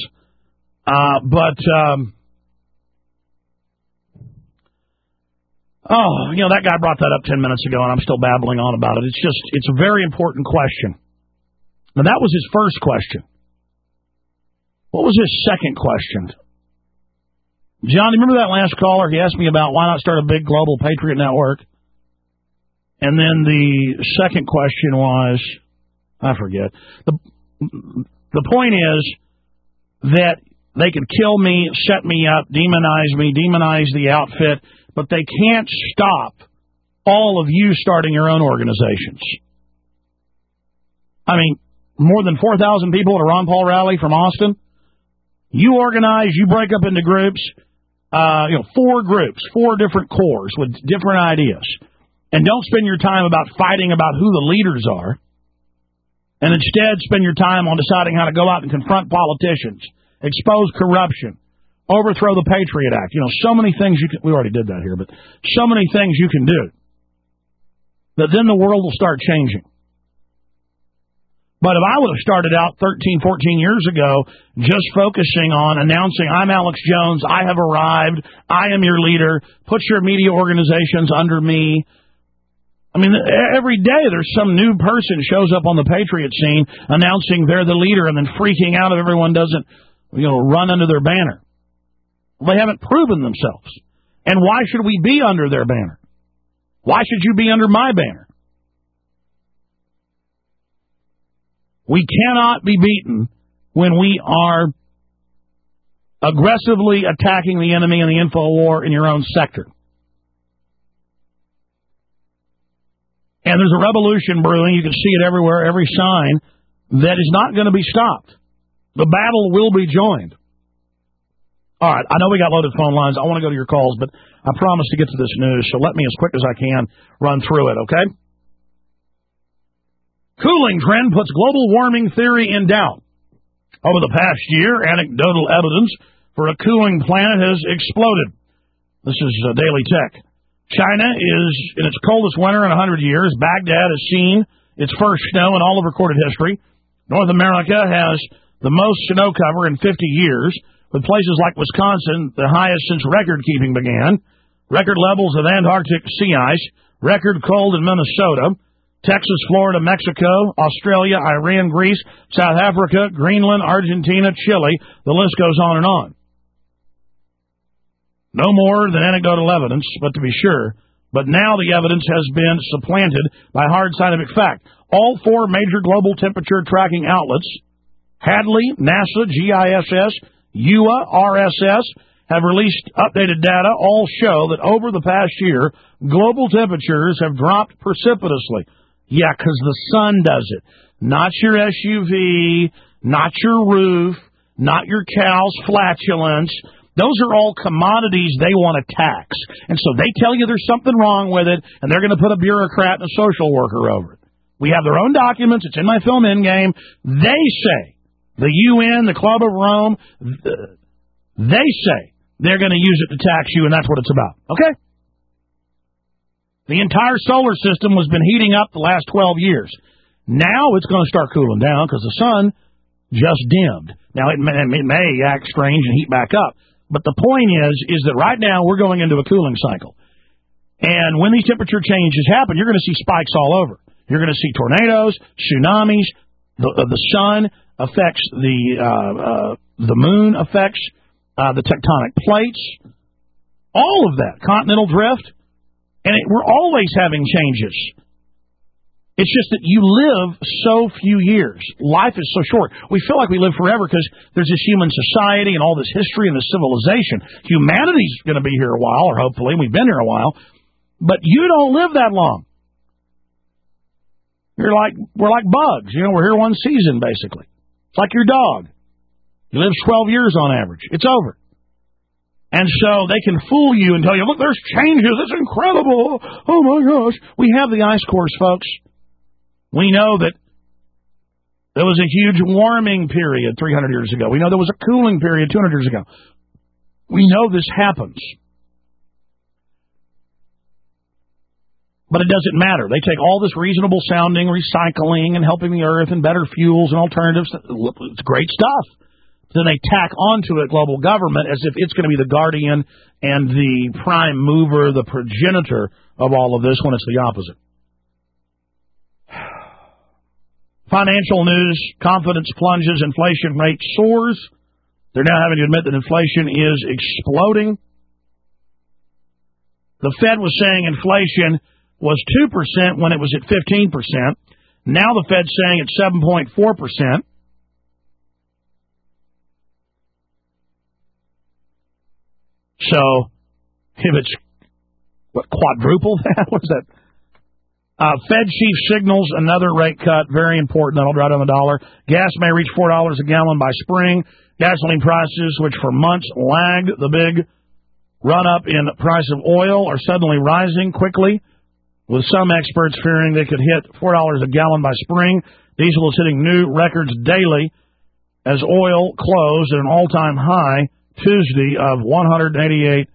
That guy brought that up 10 minutes ago, and I'm still babbling on about it. It's a very important question. Now, that was his first question. What was his second question? John, you remember that last caller? He asked me about why not start a big global Patriot network. And then the second question was, I forget. The point is that they could kill me, set me up, demonize the outfit, but they can't stop all of you starting your own organizations. I mean, more than 4,000 people at a Ron Paul rally from Austin. You organize, you break up into groups, 4 different cores with different ideas. And don't spend your time about fighting about who the leaders are. And instead spend your time on deciding how to go out and confront politicians, expose corruption, overthrow the Patriot Act. So many things we already did that here, but so many things you can do that then the world will start changing. But if I would have started out 13, 14 years ago just focusing on announcing, I'm Alex Jones, I have arrived, I am your leader, put your media organizations under me. I mean, every day there's some new person shows up on the Patriot scene announcing they're the leader and then freaking out if everyone doesn't, run under their banner. They haven't proven themselves. And why should we be under their banner? Why should you be under my banner? We cannot be beaten when we are aggressively attacking the enemy in the info war in your own sector. And there's a revolution brewing. You can see it everywhere, every sign, that is not going to be stopped. The battle will be joined. All right, I know we got loaded phone lines. I want to go to your calls, but I promised to get to this news, so let me, as quick as I can, run through it, okay? Cooling trend puts global warming theory in doubt. Over the past year, anecdotal evidence for a cooling planet has exploded. This is Daily Tech. China is in its coldest winter in 100 years. Baghdad has seen its first snow in all of recorded history. North America has the most snow cover in 50 years, with places like Wisconsin the highest since record-keeping began. Record levels of Antarctic sea ice. Record cold in Minnesota. Texas, Florida, Mexico, Australia, Iran, Greece, South Africa, Greenland, Argentina, Chile. The list goes on and on. No more than anecdotal evidence, but to be sure. But now the evidence has been supplanted by hard scientific fact. All 4 major global temperature tracking outlets, Hadley, NASA, GISS, UA, RSS, have released updated data. All show that over the past year, global temperatures have dropped precipitously. Yeah, because the sun does it. Not your SUV, not your roof, not your cow's flatulence. Those are all commodities they want to tax. And so they tell you there's something wrong with it, and they're going to put a bureaucrat and a social worker over it. We have their own documents. It's in my film Endgame. They say, the UN, the Club of Rome, they say they're going to use it to tax you, and that's what it's about. Okay? The entire solar system has been heating up the last 12 years. Now it's going to start cooling down because the sun just dimmed. Now, it may act strange and heat back up. But the point is that right now we're going into a cooling cycle. And when these temperature changes happen, you're going to see spikes all over. You're going to see tornadoes, tsunamis. The sun affects the moon affects the tectonic plates. All of that. Continental drift. And we're always having changes. It's just that you live so few years. Life is so short. We feel like we live forever because there's this human society and all this history and this civilization. Humanity's going to be here a while, or hopefully. We've been here a while. But you don't live that long. We're like bugs. We're here one season, basically. It's like your dog. He lives 12 years on average. It's over. And so they can fool you and tell you, look, there's changes. It's incredible. Oh, my gosh. We have the ice cores, folks. We know that there was a huge warming period 300 years ago. We know there was a cooling period 200 years ago. We know this happens. But it doesn't matter. They take all this reasonable sounding recycling and helping the earth and better fuels and alternatives. It's great stuff. Then they tack onto it global government as if it's going to be the guardian and the prime mover, the progenitor of all of this, when it's the opposite. Financial news, confidence plunges, inflation rate soars. They're now having to admit that inflation is exploding. The Fed was saying inflation was 2% when it was at 15%. Now the Fed's saying it's 7.4%. So, if it's, quadruple that? What is that? Fed chief signals another rate cut, very important. That'll drive down the dollar. Gas may reach $4 a gallon by spring. Gasoline prices, which for months lagged the big run-up in the price of oil, are suddenly rising quickly, with some experts fearing they could hit $4 a gallon by spring. Diesel is hitting new records daily as oil closed at an all-time high Tuesday of $100.88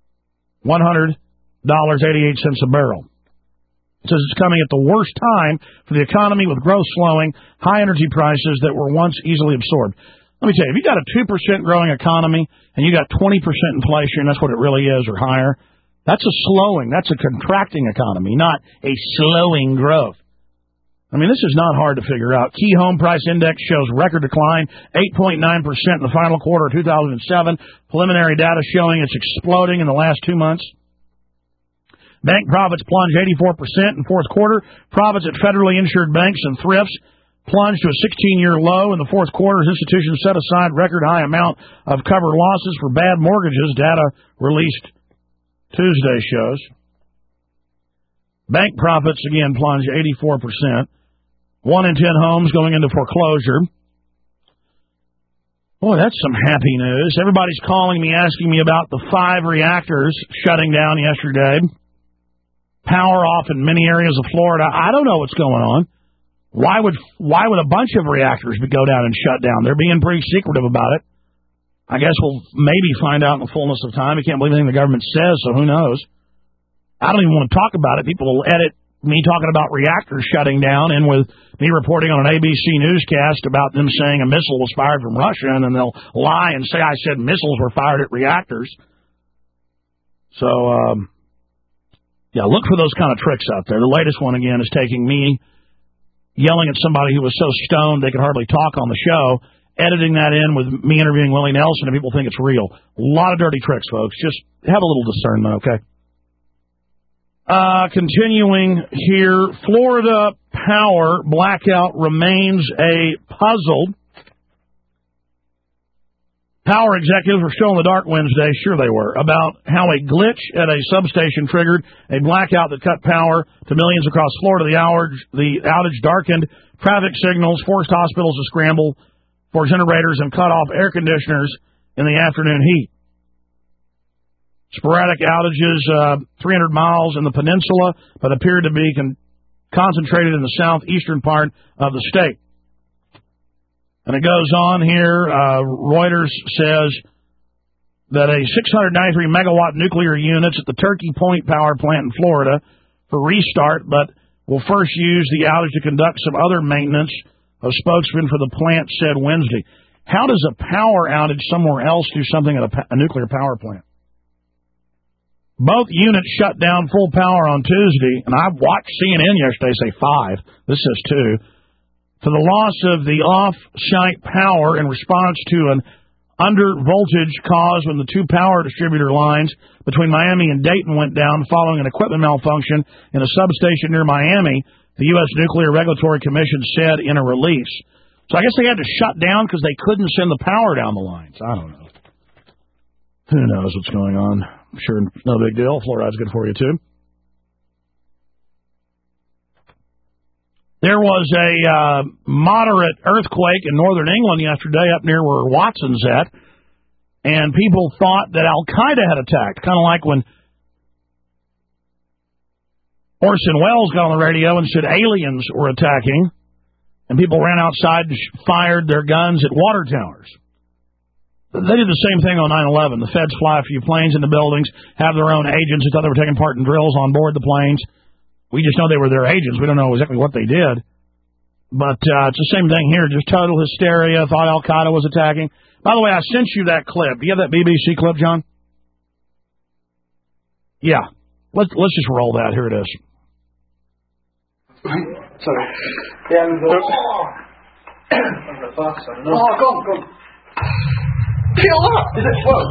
a barrel. It says it's coming at the worst time for the economy, with growth slowing, high energy prices that were once easily absorbed. Let me tell you, if you got a 2% growing economy and you got 20% inflation, that's what it really is, or higher, that's a slowing, that's a contracting economy, not a slowing growth. I mean, this is not hard to figure out. Key home price index shows record decline, 8.9% in the final quarter of 2007. Preliminary data showing it's exploding in the last 2 months. Bank profits plunged 84% in fourth quarter. Profits at federally insured banks and thrifts plunged to a 16-year low in the fourth quarter as institutions set aside record high amount of covered losses for bad mortgages, data released Tuesday shows. Bank profits, again, plunged 84%. 1 in 10 homes going into foreclosure. Boy, that's some happy news. Everybody's calling me, asking me about the 5 reactors shutting down yesterday. Power off in many areas of Florida. I don't know what's going on. Why would a bunch of reactors go down and shut down? They're being pretty secretive about it. I guess we'll maybe find out in the fullness of time. I can't believe anything the government says, so who knows? I don't even want to talk about it. People will edit me talking about reactors shutting down and with me reporting on an ABC newscast about them saying a missile was fired from Russia, and then they'll lie and say I said missiles were fired at reactors. So, look for those kind of tricks out there. The latest one, again, is taking me yelling at somebody who was so stoned they could hardly talk on the show, editing that in with me interviewing Willie Nelson, and people think it's real. A lot of dirty tricks, folks. Just have a little discernment, okay? Continuing here, Florida power blackout remains a puzzle. Power executives were still in the dark Wednesday, sure they were, about how a glitch at a substation triggered a blackout that cut power to millions across Florida. The outage darkened traffic signals, forced hospitals to scramble for generators, and cut off air conditioners in the afternoon heat. Sporadic outages, 300 miles in the peninsula, but appeared to be concentrated in the southeastern part of the state. And it goes on here. Reuters says that a 693 megawatt nuclear unit's at the Turkey Point power plant in Florida for restart, but will first use the outage to conduct some other maintenance, a spokesman for the plant said Wednesday. How does a power outage somewhere else do something at a nuclear power plant? Both units shut down full power on Tuesday, and I watched CNN yesterday say 5. This says 2. For the loss of the off-site power in response to an under-voltage caused when the 2 power distributor lines between Miami and Dayton went down following an equipment malfunction in a substation near Miami, the U.S. Nuclear Regulatory Commission said in a release. So I guess they had to shut down because they couldn't send the power down the lines. I don't know. Who knows what's going on? I'm sure no big deal. Fluoride's good for you, too. There was a moderate earthquake in northern England yesterday up near where Watson's at, and people thought that Al-Qaeda had attacked, kind of like when Orson Welles got on the radio and said aliens were attacking, and people ran outside and fired their guns at water towers. They did the same thing on 9/11. The feds fly a few planes into buildings, have their own agents who thought they were taking part in drills on board the planes. We just know they were their agents. We don't know exactly what they did. But it's the same thing here, just total hysteria, thought Al-Qaeda was attacking. By the way, I sent you that clip. Do you have that BBC clip, John? Yeah. Let's just roll that. Here it is. Sorry. Yeah, go on. Kill up! Is it? Whoa!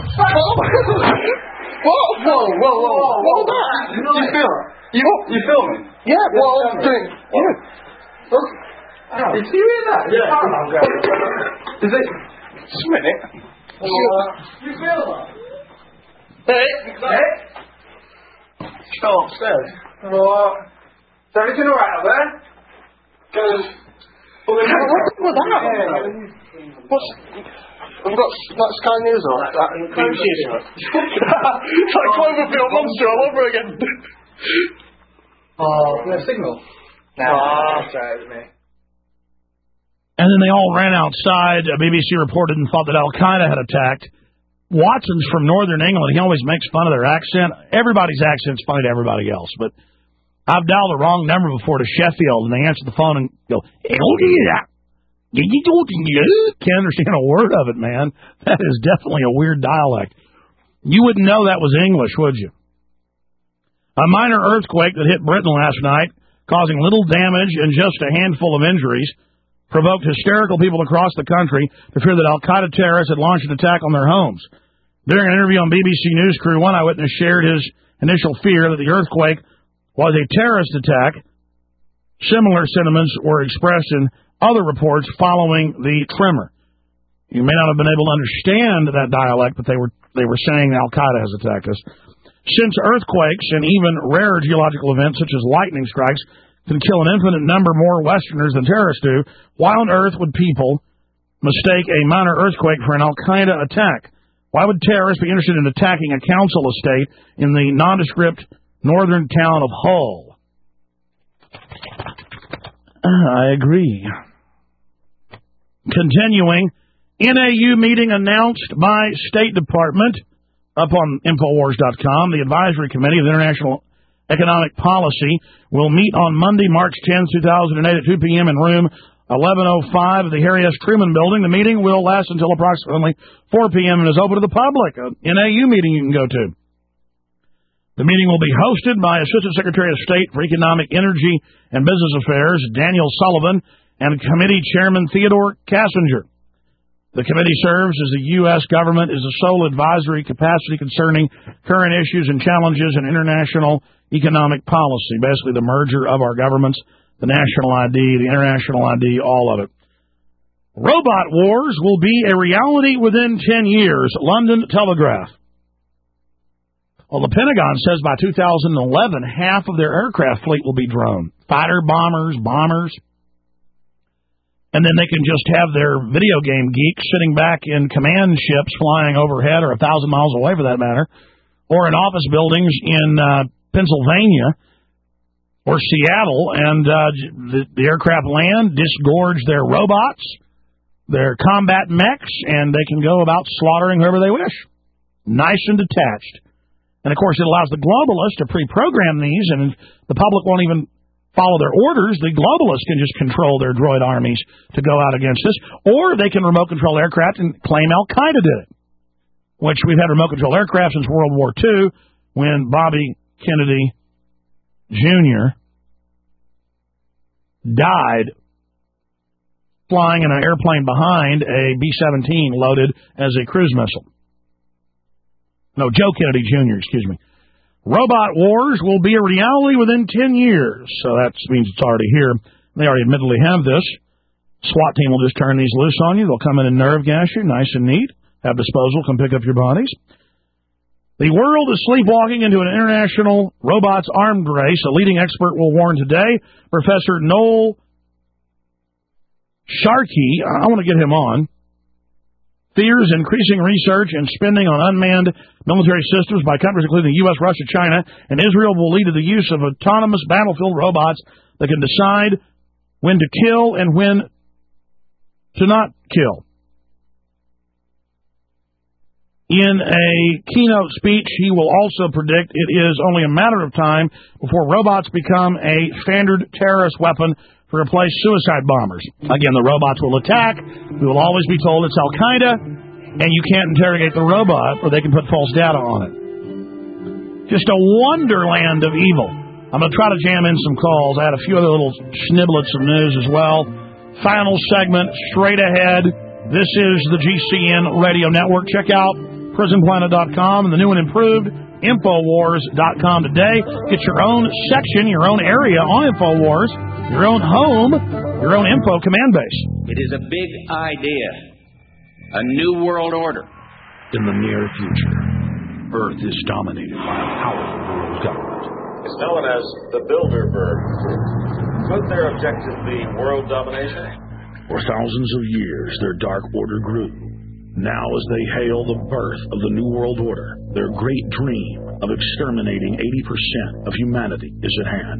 Whoa! You feel it? You filming? Yeah, well, I'm doing. Yeah. Did you hear that? Yeah. Is it? Just a minute. You feel that? Hey! Go upstairs. What? Is everything alright up there? Because. What's that? Have you got that Sky News on? It's like Cloverfield Monster all over again. No signal. Sorry, it was me. And then they all ran outside. BBC reported and thought that Al-Qaeda had attacked. Watson's from northern England. He always makes fun of their accent. Everybody's accent's funny to everybody else. But I've dialed the wrong number before to Sheffield, and they answer the phone and go, can't understand a word of it, man. That is definitely a weird dialect. You wouldn't know that was English, would you? A minor earthquake that hit Britain last night, causing little damage and just a handful of injuries, provoked hysterical people across the country to fear that Al-Qaeda terrorists had launched an attack on their homes. During an interview on BBC News Crew, one eyewitness shared his initial fear that the earthquake was a terrorist attack. Similar sentiments were expressed in other reports following the tremor. You may not have been able to understand that dialect, but they were saying Al-Qaeda has attacked us. Since earthquakes and even rare geological events such as lightning strikes can kill an infinite number more Westerners than terrorists do, why on earth would people mistake a minor earthquake for an Al-Qaeda attack? Why would terrorists be interested in attacking a council estate in the nondescript northern town of Hull? I agree. Continuing, NAU meeting announced by State Department up on Infowars.com. The Advisory Committee of International Economic Policy will meet on Monday, March 10, 2008 at 2 p.m. in room 1105 of the Harry S. Truman Building. The meeting will last until approximately 4 p.m. and is open to the public. An NAU meeting you can go to. The meeting will be hosted by Assistant Secretary of State for Economic, Energy, and Business Affairs, Daniel Sullivan, and Committee Chairman Theodore Kassinger. The committee serves as the U.S. government is the sole advisory capacity concerning current issues and challenges in international economic policy, basically the merger of our governments, the national ID, the international ID, all of it. Robot wars will be a reality within 10 years, London Telegraph. Well, the Pentagon says by 2011, half of their aircraft fleet will be drone. Fighter bombers. And then they can just have their video game geeks sitting back in command ships flying overhead or 1,000 miles away, for that matter, or in office buildings in Pennsylvania or Seattle, and the aircraft land, disgorge their robots, their combat mechs, and they can go about slaughtering whoever they wish. Nice and detached. And, of course, it allows the globalists to pre-program these, and the public won't even follow their orders. The globalists can just control their droid armies to go out against us, or they can remote control aircraft and claim Al-Qaeda did it, which we've had remote control aircraft since World War II when Bobby Kennedy Jr. died flying in an airplane behind a B-17 loaded as a cruise missile. No, Joe Kennedy Jr., excuse me. Robot wars will be a reality within 10 years. So that means it's already here. They already admittedly have this. SWAT team will just turn these loose on you. They'll come in and nerve gas you, nice and neat. Have disposal, come pick up your bodies. The world is sleepwalking into an international robots armed race. A leading expert will warn today. Professor Noel Sharkey, I want to get him on, fears increasing research and spending on unmanned military systems by countries including the U.S., Russia, China, and Israel will lead to the use of autonomous battlefield robots that can decide when to kill and when to not kill. In a keynote speech, he will also predict it is only a matter of time before robots become a standard terrorist weapon to replace suicide bombers. Again, the robots will attack. We will always be told it's Al-Qaeda, and you can't interrogate the robot or they can put false data on it. Just a wonderland of evil. I'm going to try to jam in some calls. I had a few other little sniblets of news as well. Final segment, straight ahead. This is the GCN Radio Network. Check out PrisonPlanet.com and the new and improved Infowars.com today. Get your own section, your own area on Infowars, your own home, your own info command base. It is a big idea, a new world order. In the near future, Earth is dominated by a powerful world government. It's known as the Bilderberg Group. Could their objective be world domination? For thousands of years, their dark order grew. Now, as they hail the birth of the New World Order, their great dream of exterminating 80% of humanity is at hand.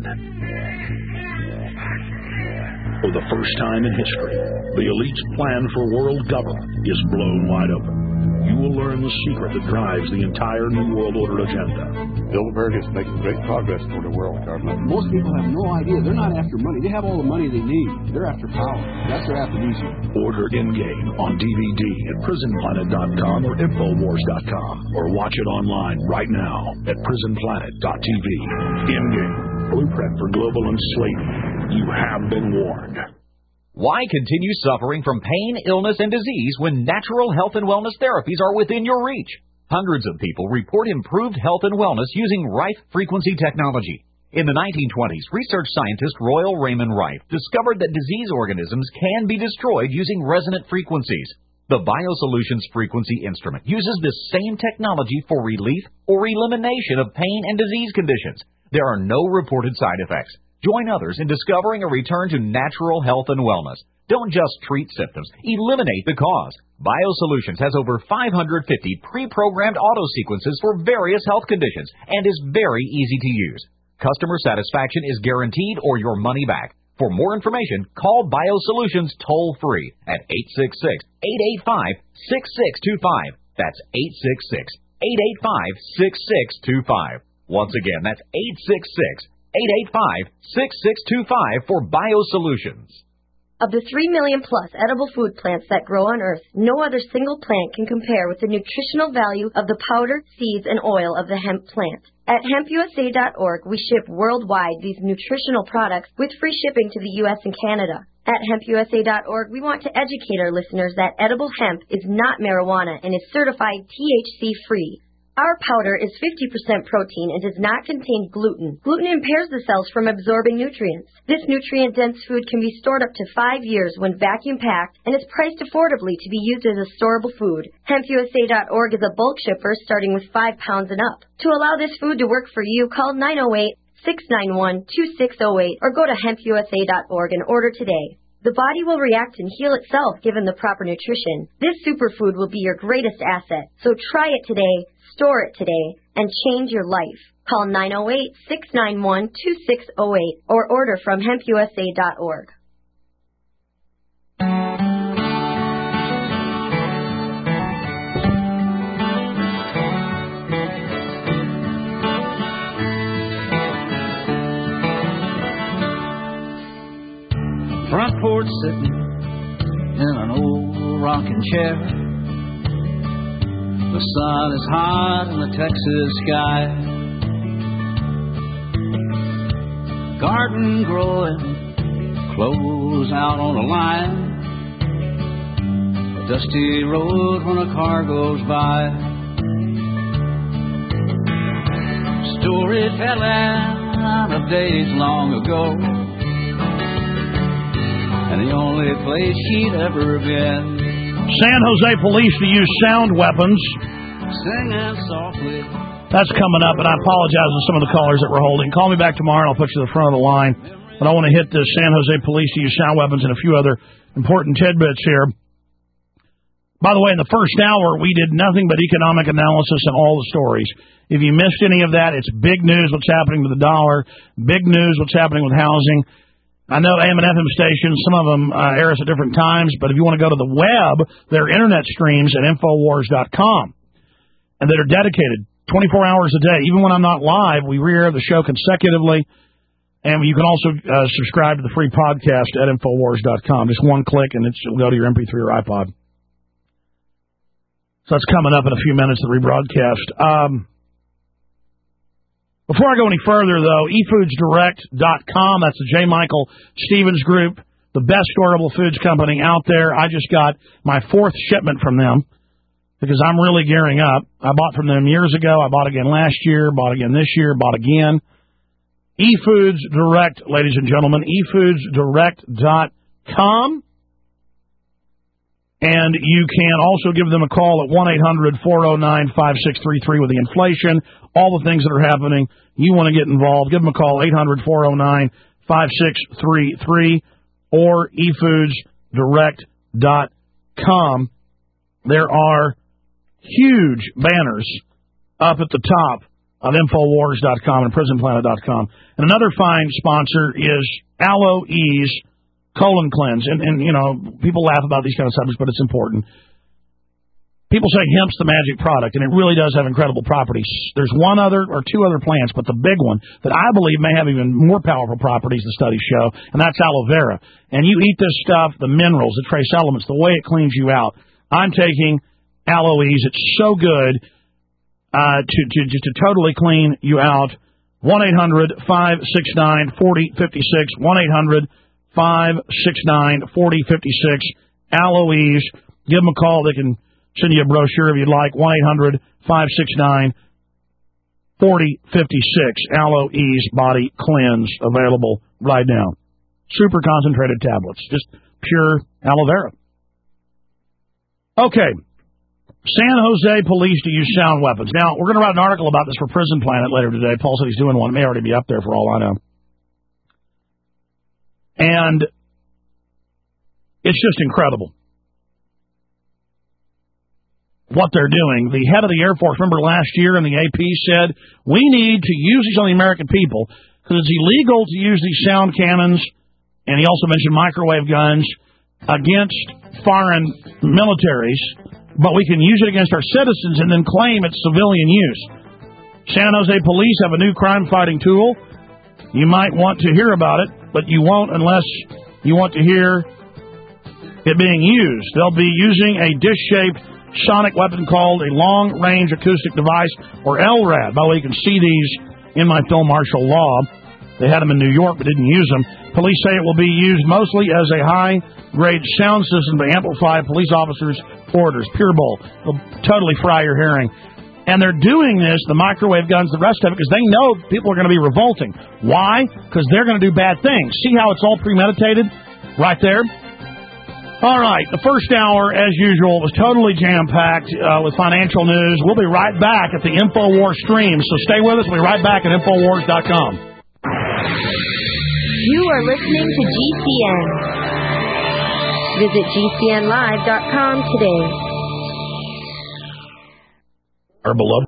For the first time in history, the elite's plan for world government is blown wide open. You will learn the secret that drives the entire New World Order agenda. Bilderberg is making great progress toward a world government. Most people have no idea. They're not after money. They have all the money they need. They're after power. That's their aphrodisiac. Order In-Game on DVD at PrisonPlanet.com or Infowars.com, or watch it online right now at PrisonPlanet.tv. In-Game, blueprint for global enslavement. You have been warned. Why continue suffering from pain, illness, and disease when natural health and wellness therapies are within your reach? Hundreds of people report improved health and wellness using Rife frequency technology. In the 1920s, research scientist Royal Raymond Rife discovered that disease organisms can be destroyed using resonant frequencies. The BioSolutions frequency instrument uses this same technology for relief or elimination of pain and disease conditions. There are no reported side effects. Join others in discovering a return to natural health and wellness. Don't just treat symptoms, eliminate the cause. BioSolutions has over 550 pre-programmed auto sequences for various health conditions and is very easy to use. Customer satisfaction is guaranteed or your money back. For more information, call BioSolutions toll-free at 866-885-6625. That's 866-885-6625. Once again, that's 866-885-6625 for BioSolutions. Of the 3 million plus edible food plants that grow on Earth, no other single plant can compare with the nutritional value of the powder, seeds, and oil of the hemp plant. At hempusa.org, we ship worldwide these nutritional products with free shipping to the U.S. and Canada. At hempusa.org, we want to educate our listeners that edible hemp is not marijuana and is certified THC-free. Our powder is 50% protein and does not contain gluten. Gluten impairs the cells from absorbing nutrients. This nutrient-dense food can be stored up to 5 years when vacuum-packed and is priced affordably to be used as a storable food. HempUSA.org is a bulk shipper starting with 5 pounds and up. To allow this food to work for you, call 908-691-2608 or go to HempUSA.org and order today. The body will react and heal itself given the proper nutrition. This superfood will be your greatest asset. So try it today, store it today, and change your life. Call 908-691-2608 or order from hempusa.org. Front porch sitting in an old rocking chair. The sun is hot in the Texas sky. Garden growing, clothes out on the line. A dusty road when a car goes by. storytelling of days long ago, and the only place she'd ever been. San Jose police to use sound weapons. Singing softly. That's coming up, and I apologize to some of the callers that we're holding. Call me back tomorrow, and I'll put you to the front of the line. But I want to hit the San Jose police to use sound weapons and a few other important tidbits here. By the way, in the first hour, we did nothing but economic analysis and all the stories. If you missed any of that, it's big news what's happening with the dollar, big news what's happening with housing. I know AM and FM stations, some of them air us at different times, but if you want to go to the web, there are internet streams at Infowars.com, and that are dedicated 24 hours a day. Even when I'm not live, we re-air the show consecutively, and you can also subscribe to the free podcast at Infowars.com. Just one click, and it'll go to your MP3 or iPod. So that's coming up in a few minutes, the rebroadcast. Before I go any further, though, eFoodsDirect.com, that's the J. Michael Stevens Group, the best storable foods company out there. I just got my 4th shipment from them because I'm really gearing up. I bought from them years ago. I bought again last year, bought again this year, bought again. eFoods Direct, ladies and gentlemen, eFoodsDirect.com. And you can also give them a call at 1-800-409-5633 with the inflation, all the things that are happening. You want to get involved, give them a call, 800-409-5633 or eFoodsDirect.com. There are huge banners up at the top of Infowars.com and PrisonPlanet.com. And another fine sponsor is Aloe Ease Colon Cleanse. And, you know, people laugh about these kind of subjects, but it's important. People say hemp's the magic product, and it really does have incredible properties. There's one other or two other plants, but the big one that I believe may have even more powerful properties, the studies show, and that's aloe vera. And you eat this stuff, the minerals, the trace elements, the way it cleans you out. I'm taking Aloe Ease. It's so good to totally clean you out. 1-800-569-4056. 1-800-569-4056. Aloe Ease. Give them a call. They can send you a brochure if you'd like. 1-800-569-4056. Aloe Ease Body Cleanse available right now. Super concentrated tablets. Just pure aloe vera. Okay. San Jose police to use sound weapons. Now, we're going to write an article about this for Prison Planet later today. Paul said he's doing one. It may already be up there for all I know. And it's just incredible what they're doing. The head of the Air Force, remember last year in the AP said, we need to use these on the American people because it's illegal to use these sound cannons, and he also mentioned microwave guns, against foreign militaries, but we can use it against our citizens and then claim it's civilian use. San Jose police have a new crime-fighting tool. You might want to hear about it, but you won't unless you want to hear it being used. They'll be using a dish-shaped sonic weapon called a long-range acoustic device, or LRAD. By the way, you can see these in my film Martial Law. They had them in New York but didn't use them. Police say it will be used mostly as a high-grade sound system to amplify police officers' orders. Pure bull. They'll totally fry your hearing. And they're doing this, the microwave guns, the rest of it, because they know people are going to be revolting. Why? Because they're going to do bad things. See how it's all premeditated? Right there. All right, the first hour, as usual, was totally jam-packed with financial news. We'll be right back at the InfoWars stream, so stay with us. We'll be right back at Infowars.com. You are listening to GCN. Visit GCNlive.com today. Our beloved